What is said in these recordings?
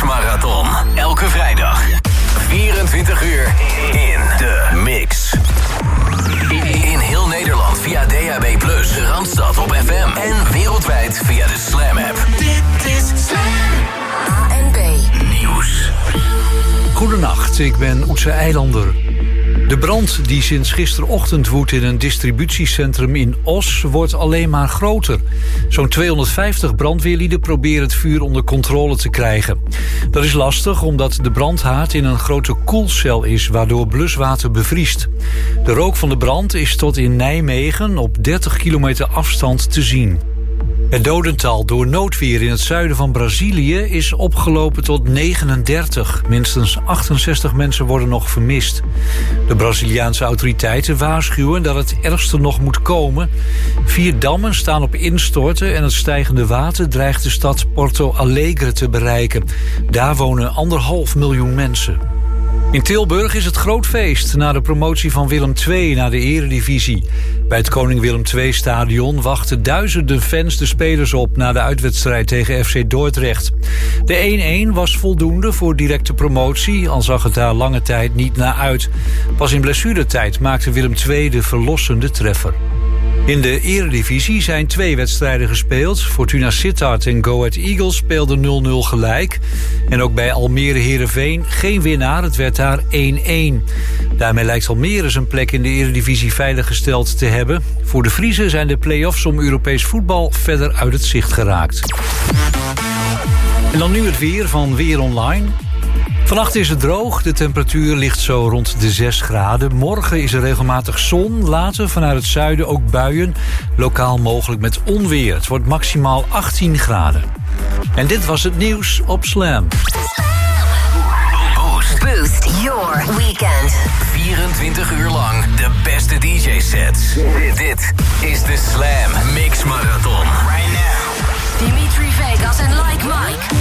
Mixmarathon. Elke vrijdag. 24 uur in de mix. In heel Nederland via DAB+, Randstad op FM en wereldwijd via de Slam app. Dit is Slam. ANB Nieuws. Goedenacht, ik ben Oetse Eilander. De brand die sinds gisterochtend woedt in een distributiecentrum in Os wordt alleen maar groter. Zo'n 250 brandweerlieden proberen het vuur onder controle te krijgen. Dat is lastig omdat de brandhaard in een grote koelcel is, waardoor bluswater bevriest. De rook van de brand is tot in Nijmegen op 30 kilometer afstand te zien. Het dodental door noodweer in het zuiden van Brazilië is opgelopen tot 39. Minstens 68 mensen worden nog vermist. De Braziliaanse autoriteiten waarschuwen dat het ergste nog moet komen. 4 dammen staan op instorten en het stijgende water dreigt de stad Porto Alegre te bereiken. Daar wonen 1,5 miljoen mensen. In Tilburg is het groot feest na de promotie van Willem II naar de Eredivisie. Bij het Koning Willem II-stadion wachten duizenden fans de spelers op na de uitwedstrijd tegen FC Dordrecht. De 1-1 was voldoende voor directe promotie, al zag het daar lange tijd niet naar uit. Pas in blessuretijd maakte Willem II de verlossende treffer. In de Eredivisie zijn 2 wedstrijden gespeeld. Fortuna Sittard en Go Ahead Eagles speelden 0-0 gelijk. En ook bij Almere Heerenveen geen winnaar, het werd daar 1-1. Daarmee lijkt Almere zijn plek in de Eredivisie veiliggesteld te hebben. Voor de Friezen zijn de play-offs om Europees voetbal verder uit het zicht geraakt. En dan nu het weer van Weer Online. Vannacht is het droog, de temperatuur ligt zo rond de 6 graden. Morgen is er regelmatig zon, later vanuit het zuiden ook buien. Lokaal mogelijk met onweer. Het wordt maximaal 18 graden. En dit was het nieuws op Slam. Boost your weekend. 24 uur lang de beste DJ-sets. Dit is de Slam Mix Marathon. Right now. Dimitri Vegas en Like Mike.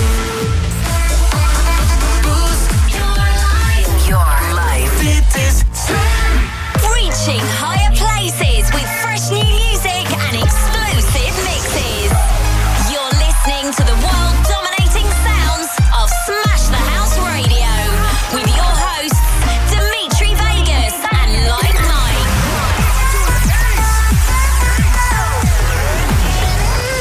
Your life. Dit is Slam. Reaching higher places with fresh new music and explosive mixes. You're listening to the world-dominating sounds of Smash the House Radio with your hosts Dimitri Vegas and Like Mike.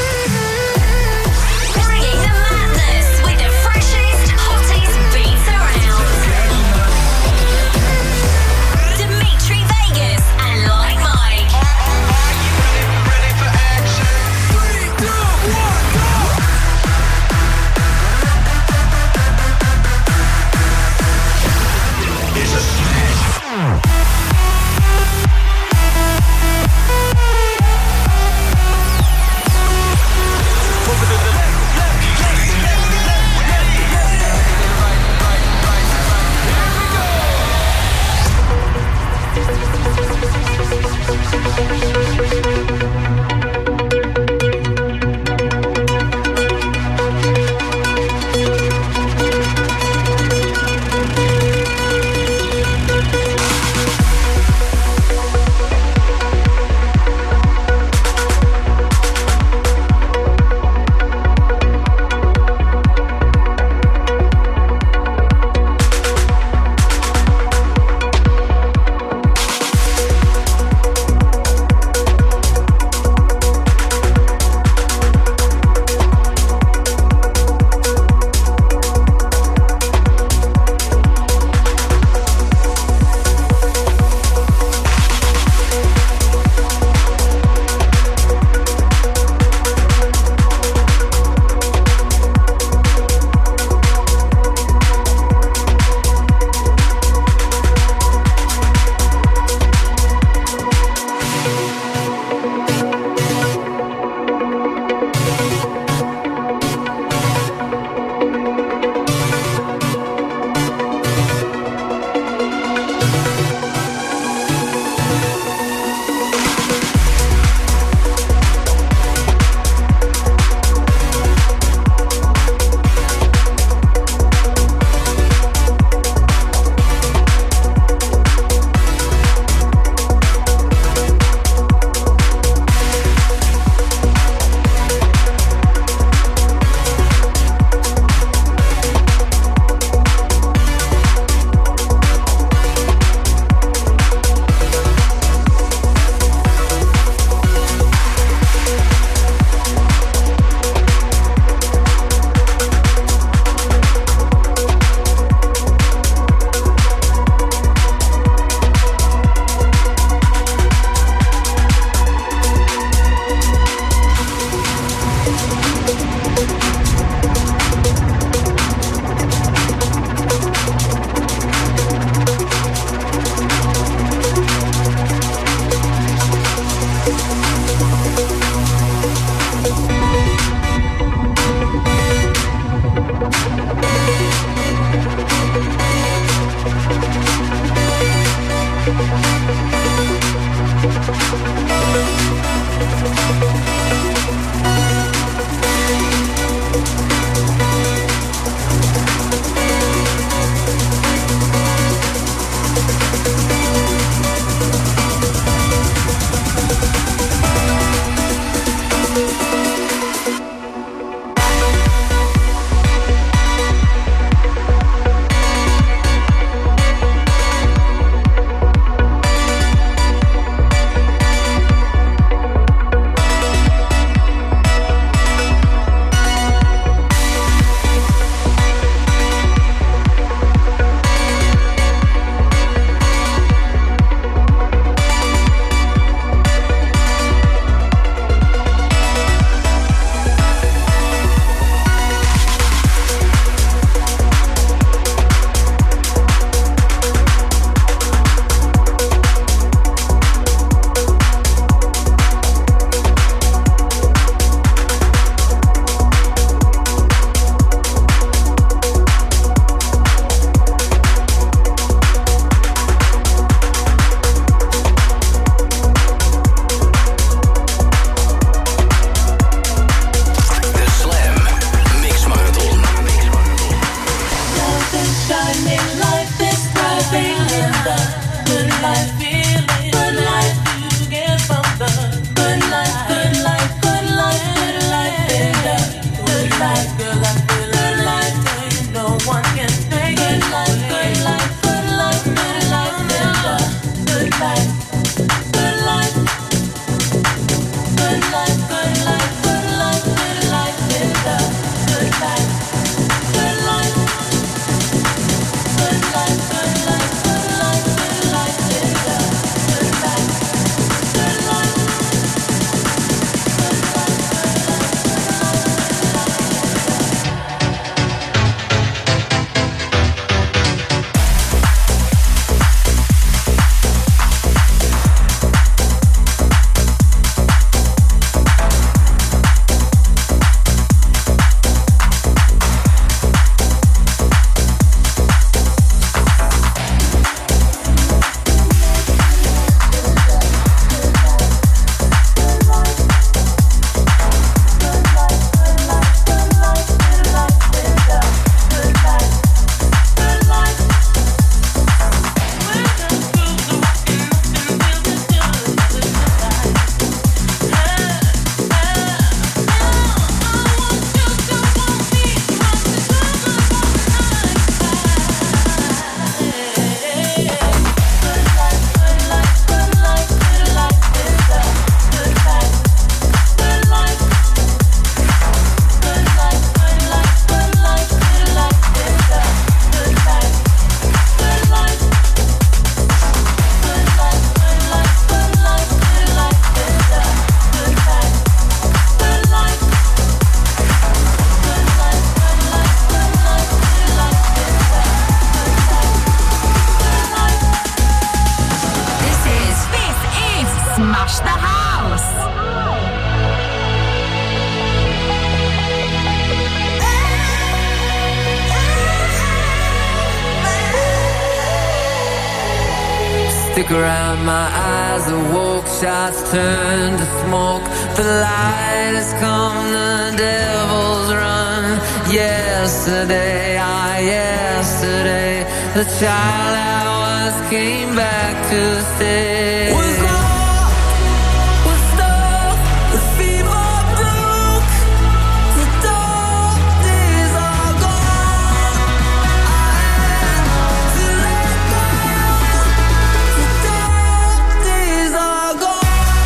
Stick around, my eyes awoke, shots turned to smoke. The light has come, the devil's run. Yesterday, yesterday, the child I was came back to stay. Was lost, was stuck, the fever broke. The dark days are gone. I had to let go. The dark days are gone.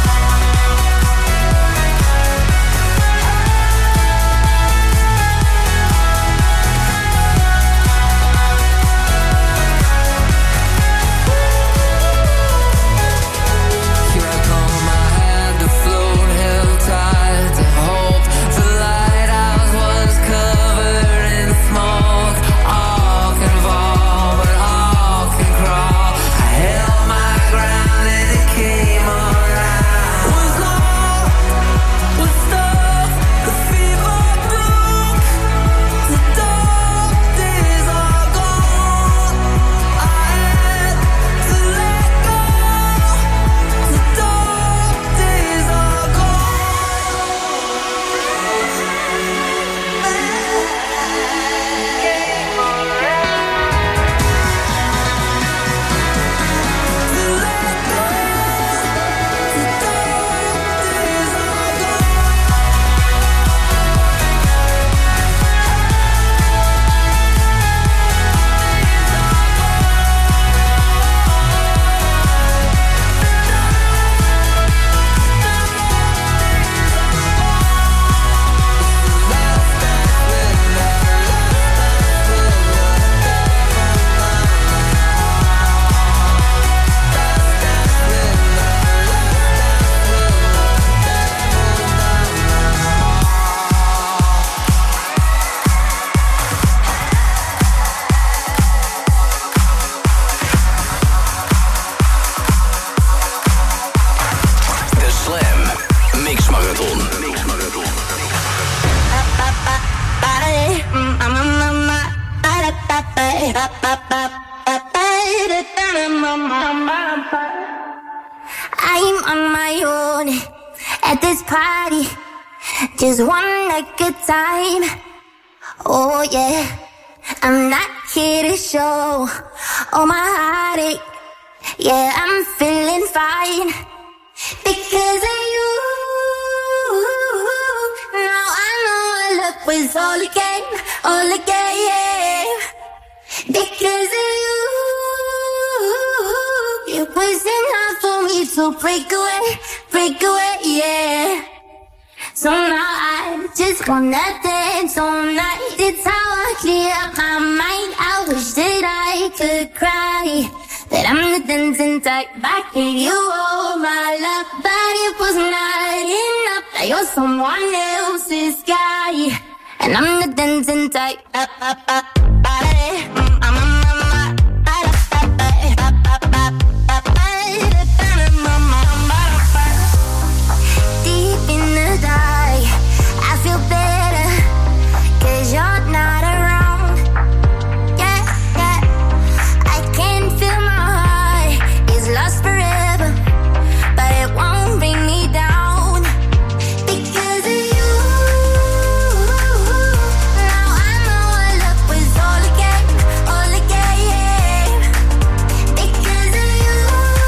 I'm on my own at this party, just one good time. Oh yeah, I'm not here to show all my heartache. Yeah, I'm feeling fine because of you. Now I know our love was all a game, all a game. Because of you, it wasn't hard for me to break away, yeah. So now I just wanna dance all night. It's how I clear up my mind. I wish that I could cry, that I'm the dancing type. Back at you, oh my love, but it was not enough. Now you're someone else's guy, and I'm the dancing type. Deep in the dark, I feel better, 'cause you're not around. Yeah, yeah, I can feel my heart is lost forever, but it won't bring me down. Because of you, now I know our love was all a game, all a game. Because of you,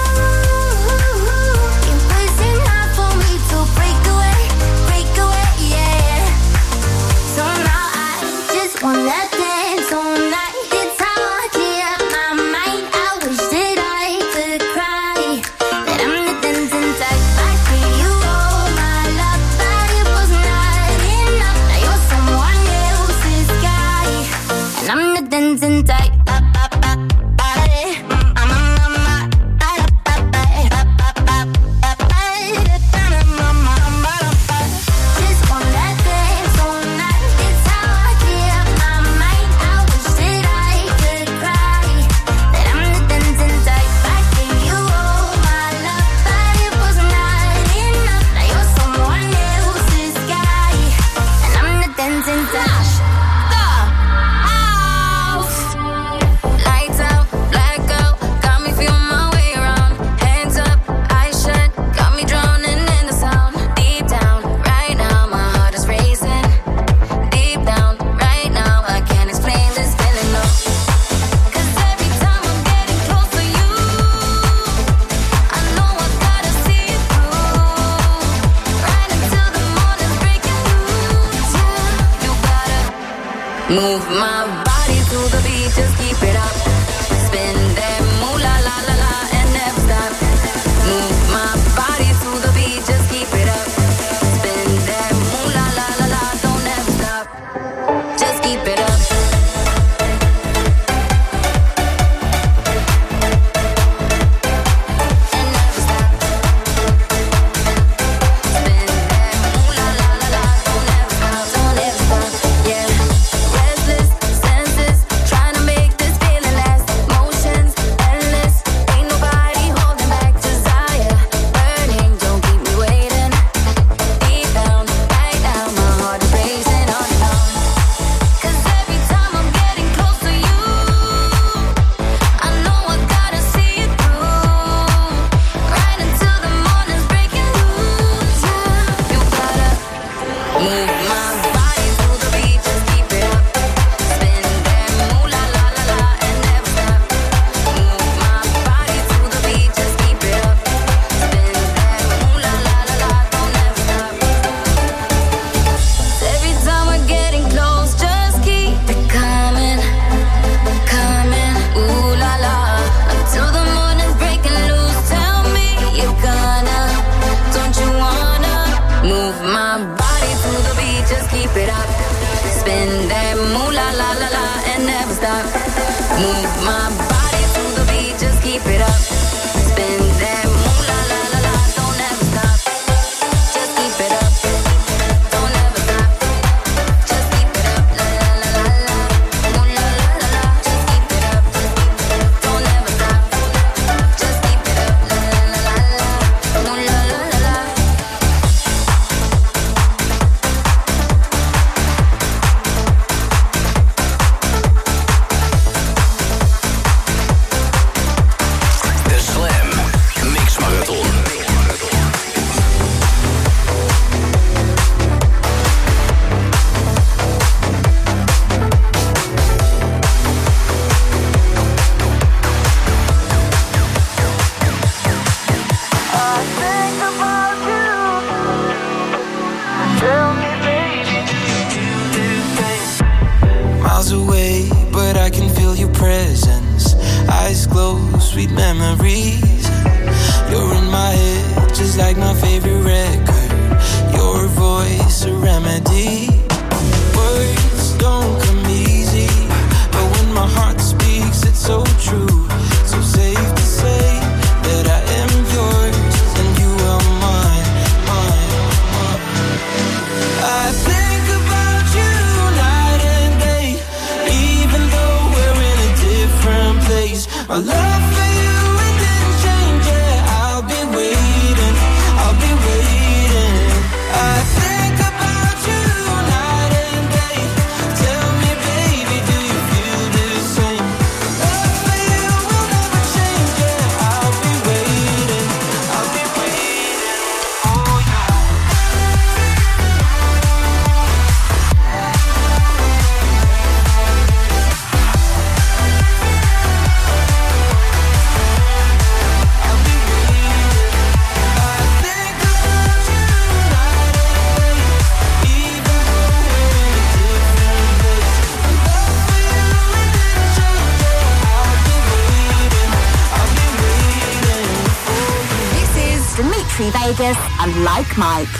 it wasn't hard for me to break away, yeah. So now I just wanna dance all night. It's how I clear up my mind. I wish that I could cry, that I'm the dancing type. Back to you, oh my love, but it was not enough. Now you're someone else's guy, and I'm the dancing type. Just wanna dance all night. It's how I clear up my mind. I wish that I could cry, that I'm the dancing type. Back to you, oh my love, but it was not enough. Now you're someone else's guy, and I'm the dancing type. Move my body to the beat, just keep it up. Spin that moolah la la la and never stop. Move my body to the beat, just keep it up. Spin that moolah la la la, don't ever stop. Just keep it up. And never stop. Spin that moolah la la la, don't ever stop, don't ever stop. Yeah. Restless senses, trying to make this feeling last. Motions endless, ain't nobody holding back. Desire burning, don't keep me waiting. Deep down, right now, my heart is racing on and on. 'Cause every time I'm getting close to you, I know I gotta see it through. Right until the morning's breaking loose. Yeah, you gotta move my body to the beat, just keep it up. Spin that moolah la la la and never stop. Move my body to the beat, just keep it up. Spin that moolah la la la, don't ever stop. Every time we're getting close, just keep it coming, coming. Ooh la la, until the morning's breaking loose. Tell me you're gonna, don't you wanna move my body to the beat, just keep it up. Spin that moolah la la la and never stop. Move my body to the beat, just keep it up. Spin that moolah la la la, don't ever stop. Just keep it up. Don't ever stop. Just keep it up. La la la la la. Moolah la la la. Just keep it up. Don't ever stop. Just keep it up. La la la la la. Moolah la la la. De Slam Mix Marathon. Miles away, but I can feel your presence. Eyes closed, sweet memories. You're in my head, just like my favorite record. Your voice, a remedy. Words don't come easy, but when my heart speaks, it's so true. So safe to say that I am yours and you are mine, mine, mine. I think about you night and day, even though we're in a different place. My love for you, it didn't change, yeah. I'll be waiting, I'll be waiting. I think about you night and day. Tell me, baby, do you feel the same? Love for you will never change, yeah. I'll be waiting, I'll be waiting for you. This is Dimitri Vegas and Like Mike.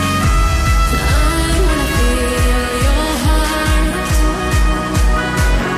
I wanna feel your heart.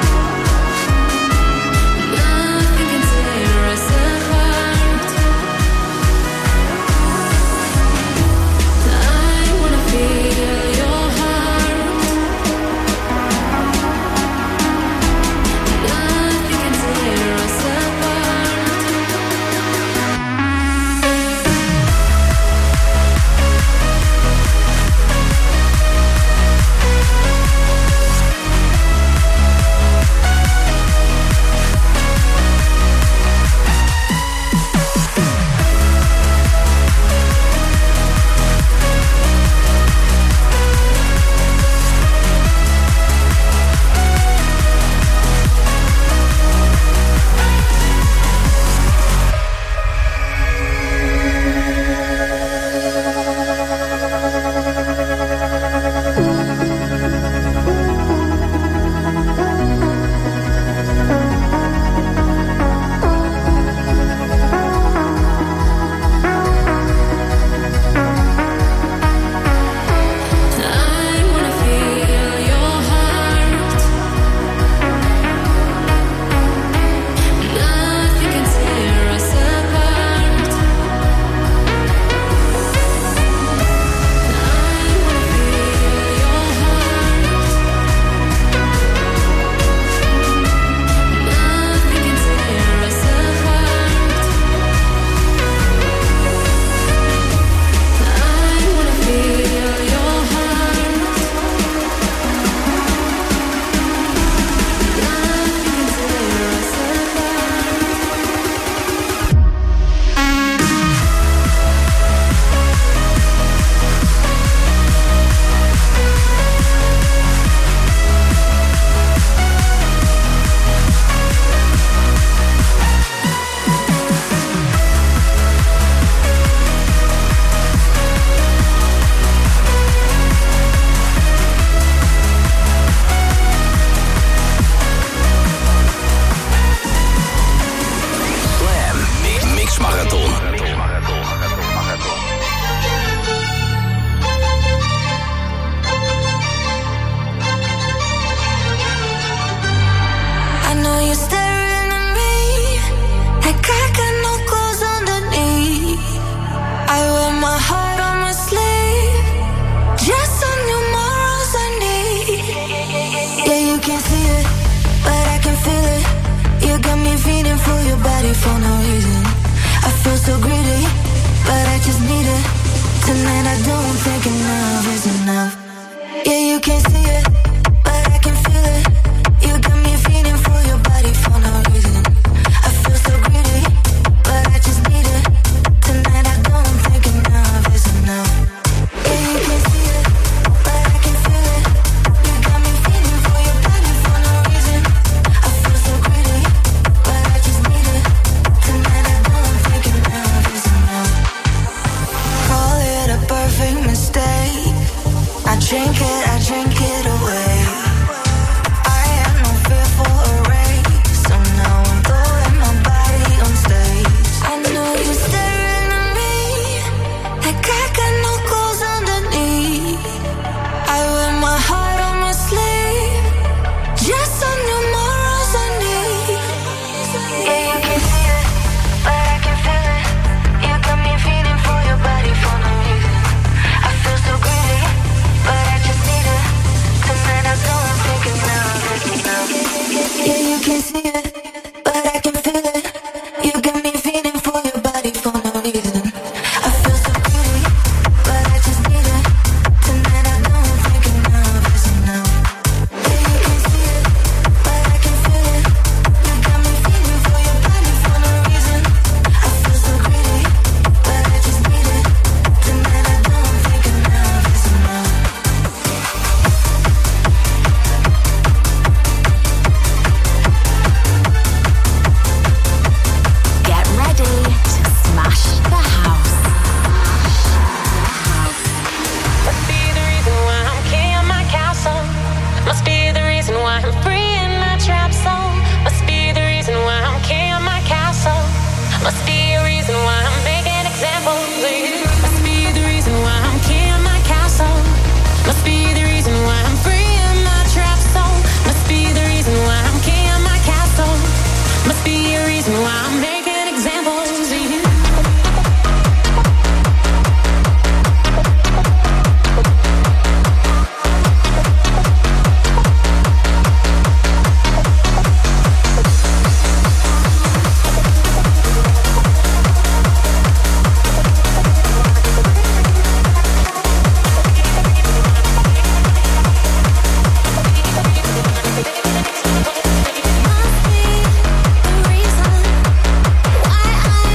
feeling for your body for no reason. I feel so greedy, but I just need it. Tonight I don't think enough is enough. Yeah, you can't see it, but I can feel it. You got me feeling for your body for no reason. I feel so greedy, but I just need it. Tonight I don't think enough is enough. Yeah, you can't see it, but I can feel it. You got me feeling for your body for no reason. I feel so greedy, but I just need it. Tonight I don't think enough is enough. Call it a perfect mistake. I drink it away. I had no fear for a race, so now I'm throwing my body on stage. I know you're staring at me like I got no clothes underneath. I wear my heart on my sleeve, just so tomorrow's I need. Yeah, you can see it, but I can feel it. You got me feeling for your body for no reason. I feel so greedy, but I just need it. Tonight I don't think enough is enough. Yeah, you can see it, but I can feel it. You got me feeling for your body for no reason. I feel so greedy, but I just need it. Tonight I don't think enough is enough. Yeah, you can see it, but I can feel it. You got me feeling for your body for no reason. I feel so greedy, but I just need it. Tonight I don't think enough is enough. Get ready to smash the house. Must be the reason why I'm king of my castle. Must be the reason why I'm free in my trap zone. Must be the reason why I'm king of my castle. Must be a reason why I'm making examples of you. Must be the reason why I'm king of my castle. Must be the reason why I'm free in my trap zone. Must be the reason why I'm king of my castle. Must be a reason why I'm making examples of you. Must be the reason why I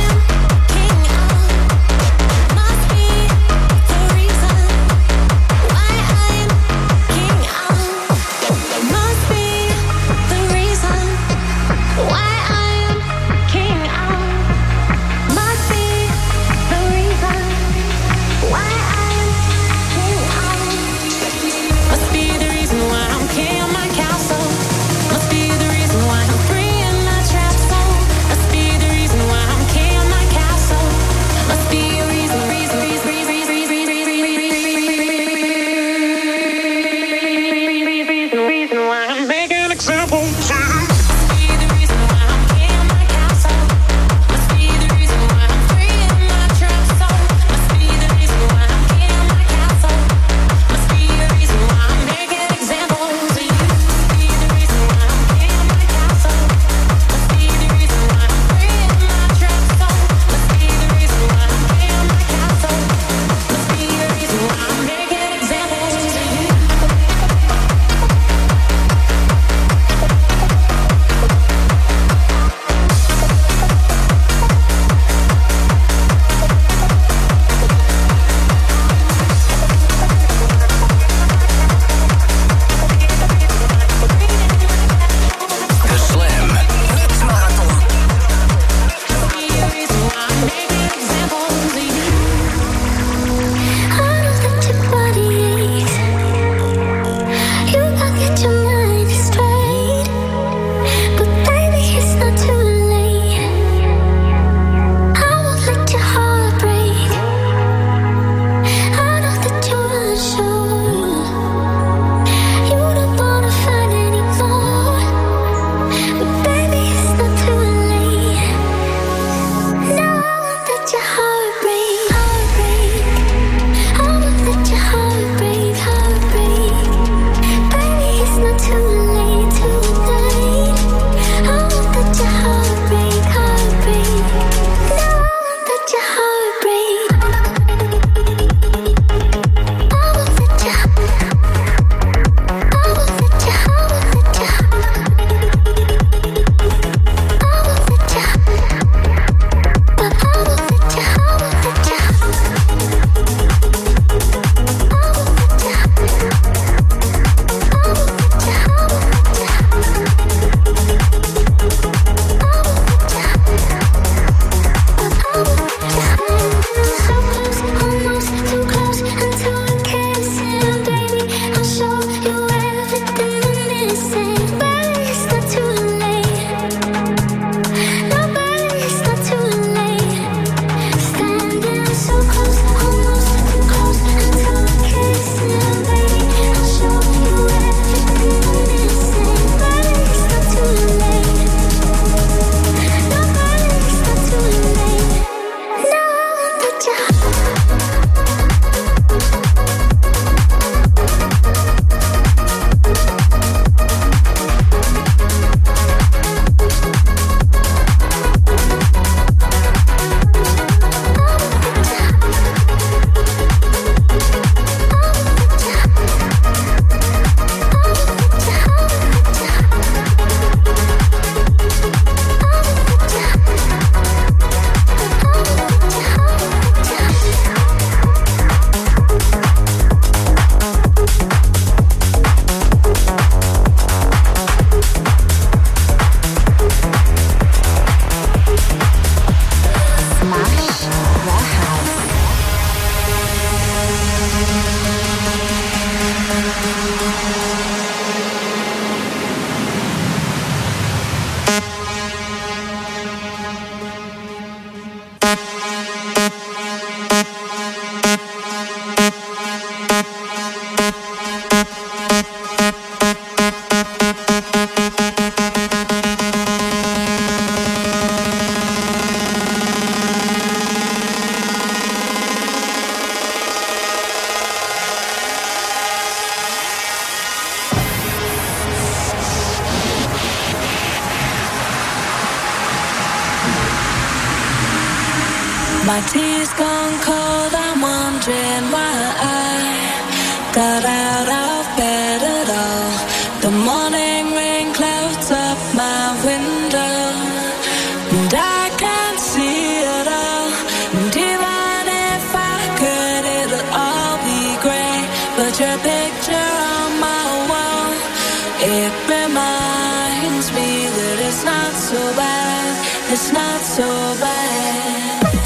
My tea's gone cold, I'm wondering why I got out of bed at all. The morning rain clouds up my window, and I can't see it all. And even if I could, it'll all be grey. But your picture on my wall, it reminds me that it's not so bad. It's not so bad.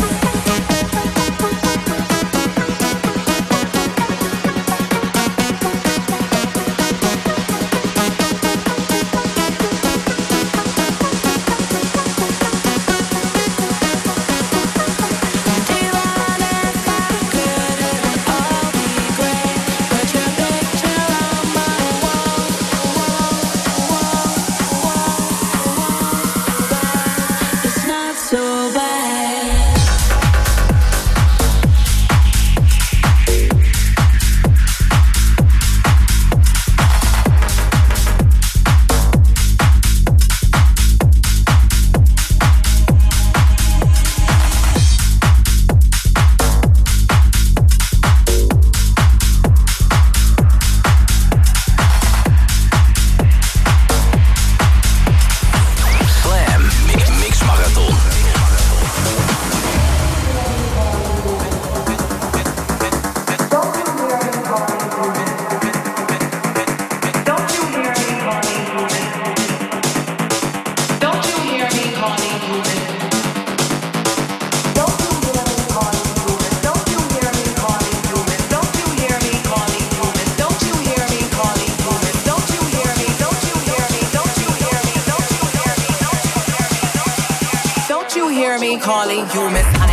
Calling you Miss Honey.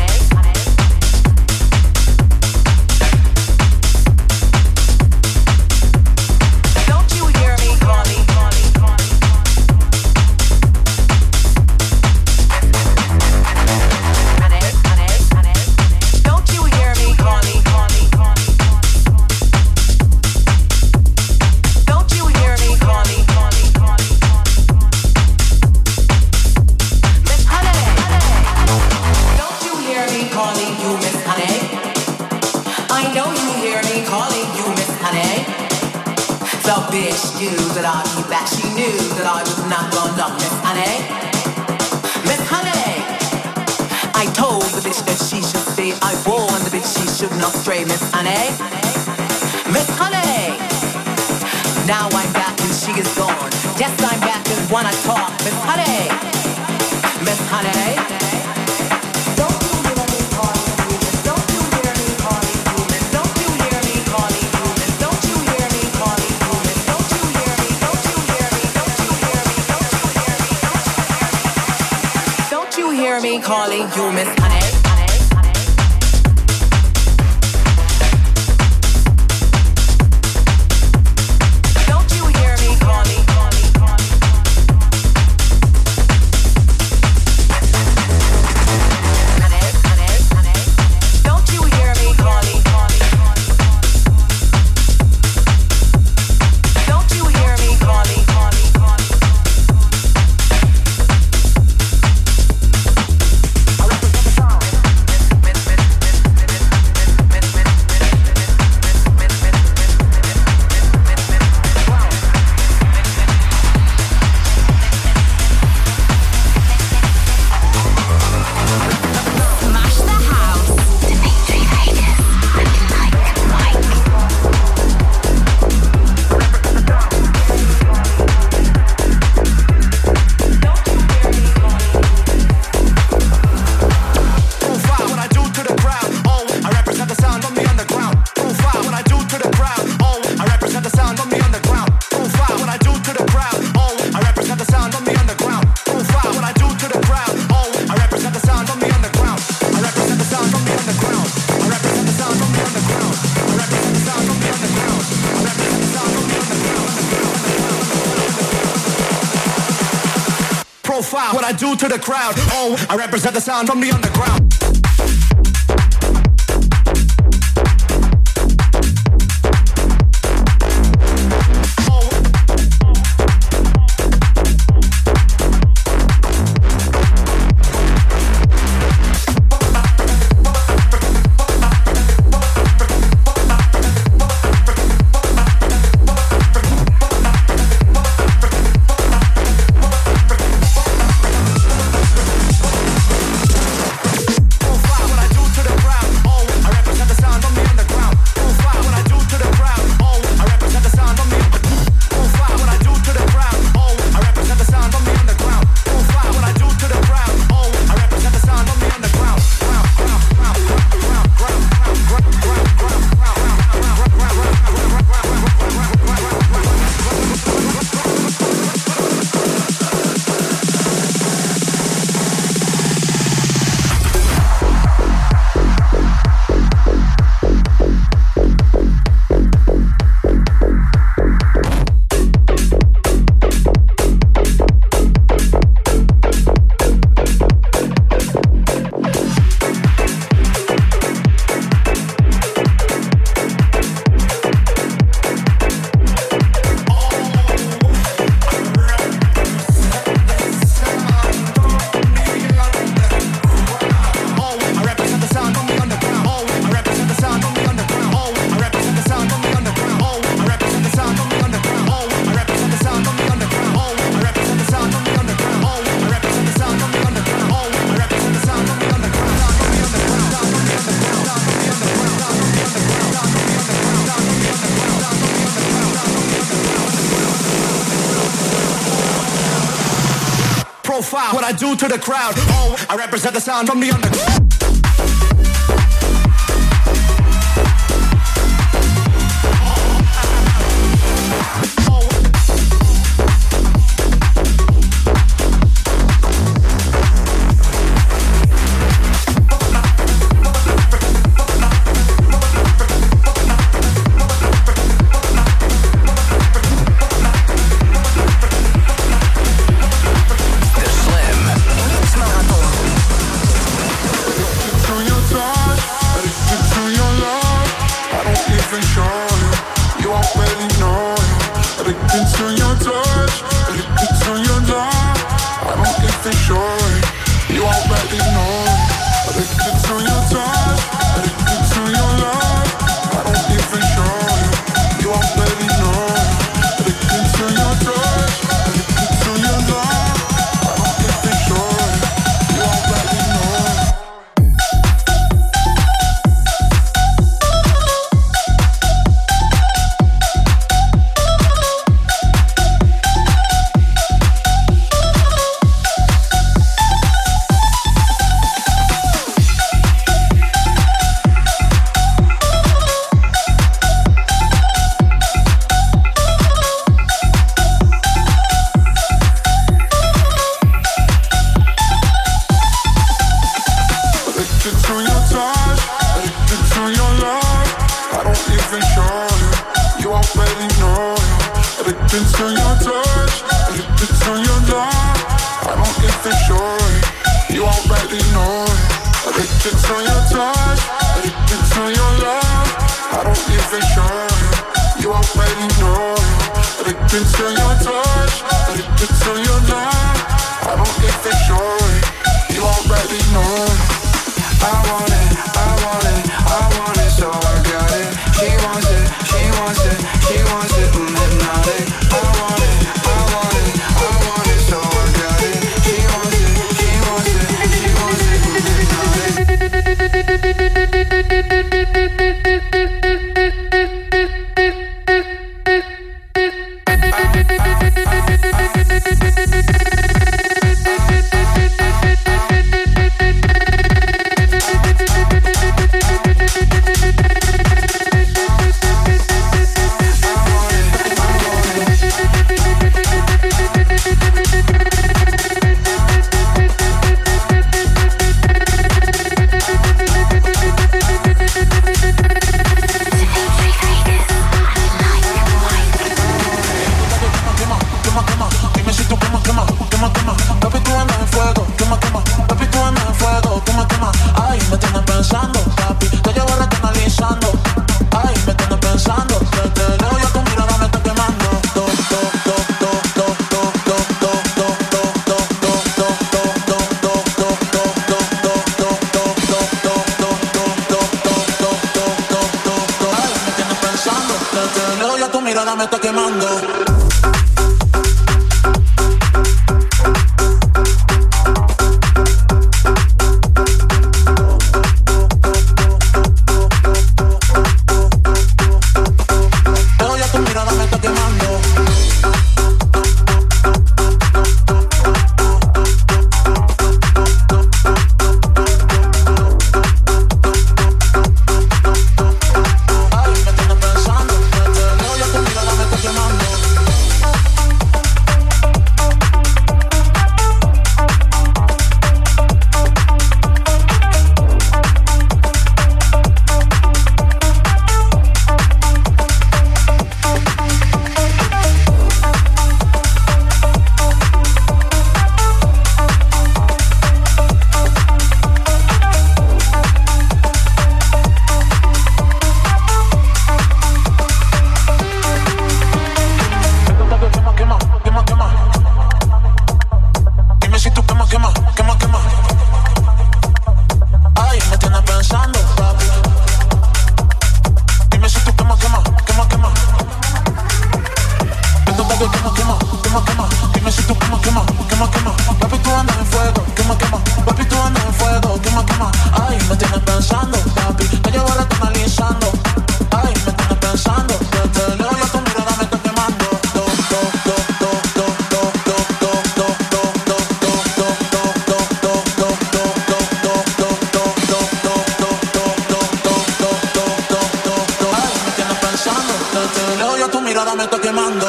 Don't you hear me calling, calling, calling? Honey, honey, honey. Don't you hear me calling, calling, calling? Don't you hear me calling, calling, calling? Miss Honey. Don't you hear me calling you Miss Honey? I know you hear me calling you Miss Honey. The bitch knew that I'd be back. She knew that I was not gonna Miss Honey. Miss Honey. I told the bitch that she should stay. I warned the bitch she should not stray. Miss Honey. Miss Honey. Now I'm back and she is gone. Yes, I'm back and wanna talk. Miss Honey. Miss Honey. Hear me calling you Miss Honey. Don't you hear me calling, calling, calling? Honey, honey, honey. Don't you hear me calling, calling, calling? Don't you hear me calling, calling, calling? What I do to the crowd, oh, I represent the sound from the underground. I do to the crowd. Oh, I represent the sound from the underground. mirada me está quemando.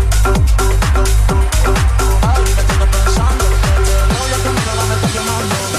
Pensando,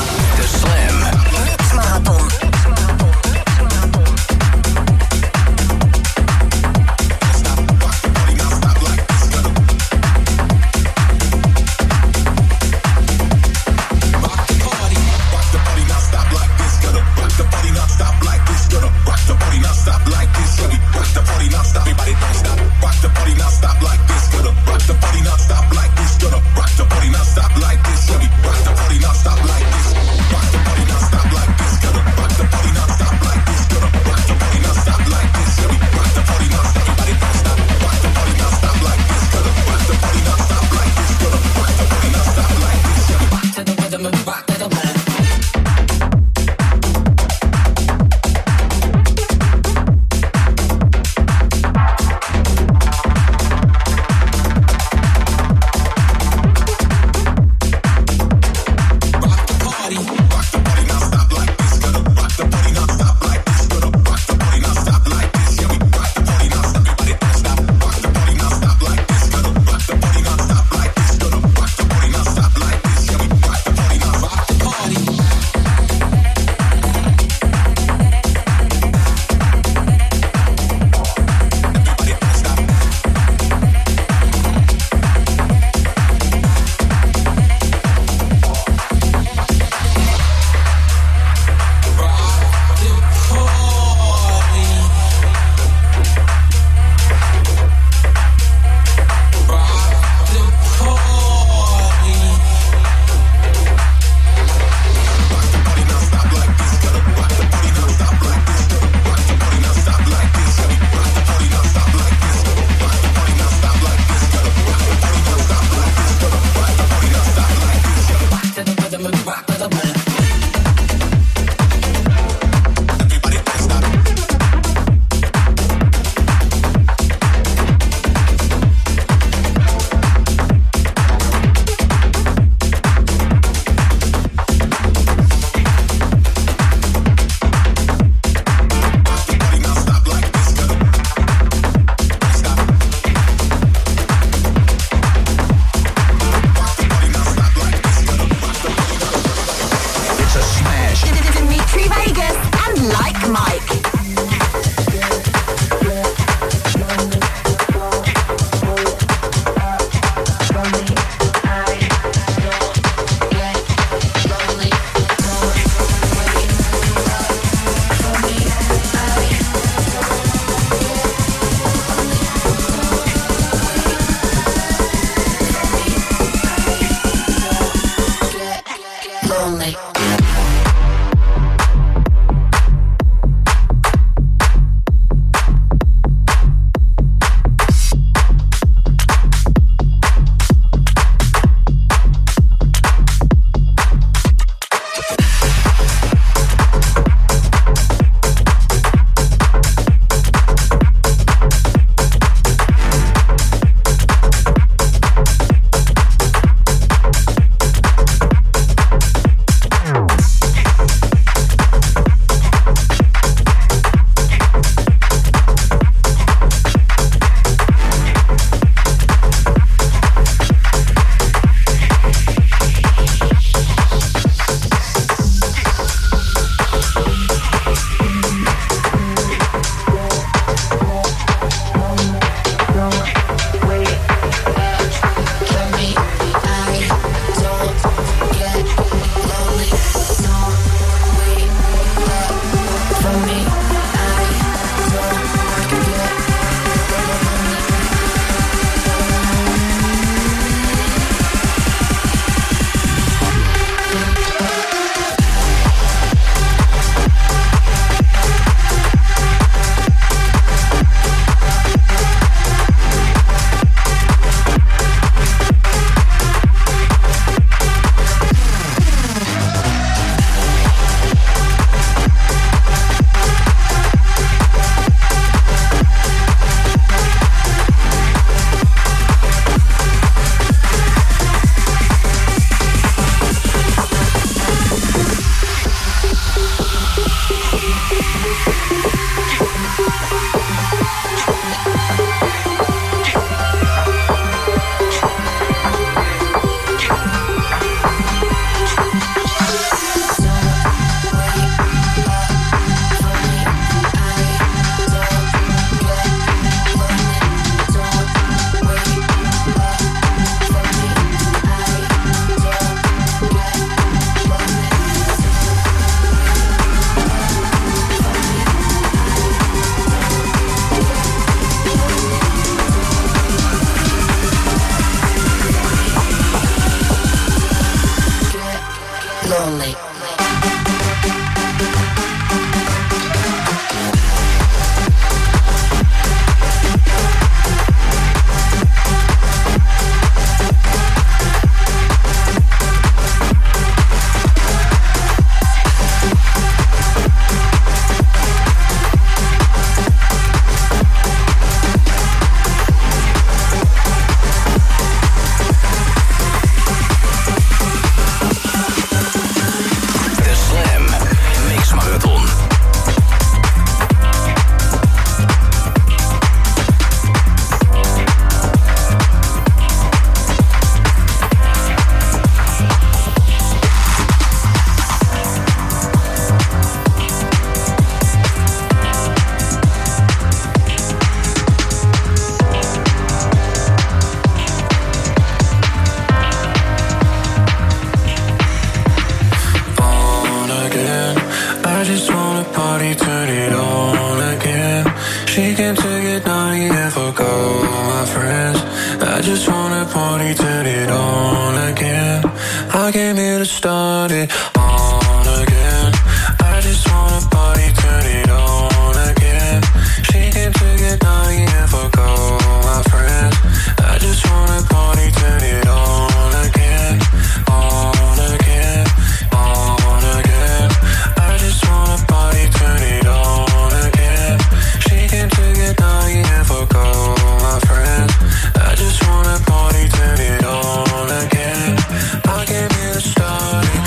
get naughty and fuck all my friends. I just wanna party, turn it on again. I came here to start it on again. I just wanna party, turn it on again. She came to get naughty and fuck all my friends. I just wanna party, turn it on again. On again, on again. I just wanna party, turn it on again. She came to get naughty and fuck all my friends. I just wanna party, turn it on again. I came here to start it.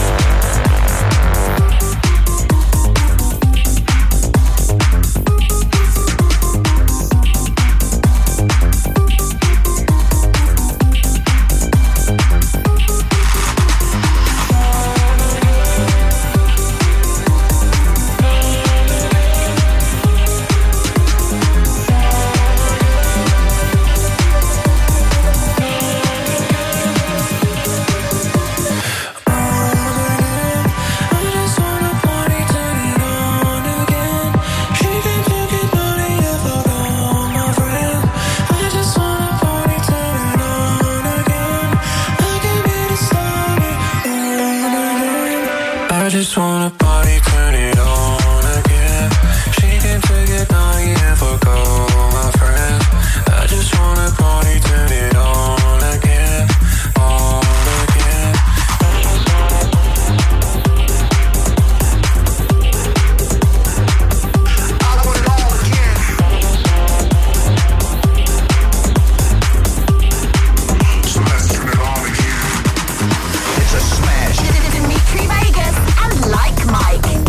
I just wanna party, turn it on again. She came to get naughty and fuck all my friends. I just wanna party, turn it on again. On again. I want it all again. So let's turn it on again. It's a smash. Dimitri Vegas and Like Mike.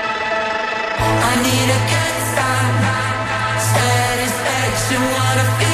I need a good sign, satisfaction, what I feel.